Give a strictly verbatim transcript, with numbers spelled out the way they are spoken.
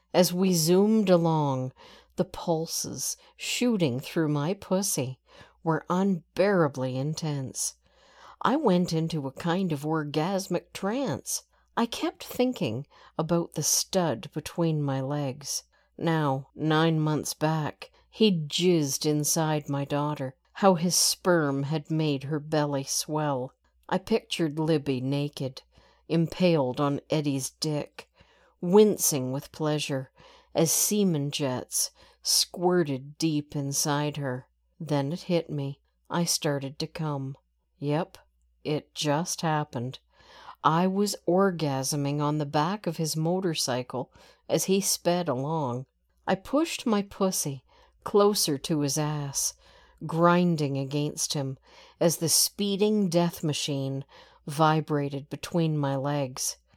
As we zoomed along, the pulses shooting through my pussy were unbearably intense. I went into a kind of orgasmic trance. I kept thinking about the stud between my legs. Now, nine months back, he'd jizzed inside my daughter, how his sperm had made her belly swell. I pictured Libby naked, impaled on Eddie's dick, wincing with pleasure as semen jets squirted deep inside her. Then it hit me. I started to come. Yep, it just happened. I was orgasming on the back of his motorcycle as he sped along. I pushed my pussy closer to his ass, grinding against him as the speeding death machine vibrated between my legs.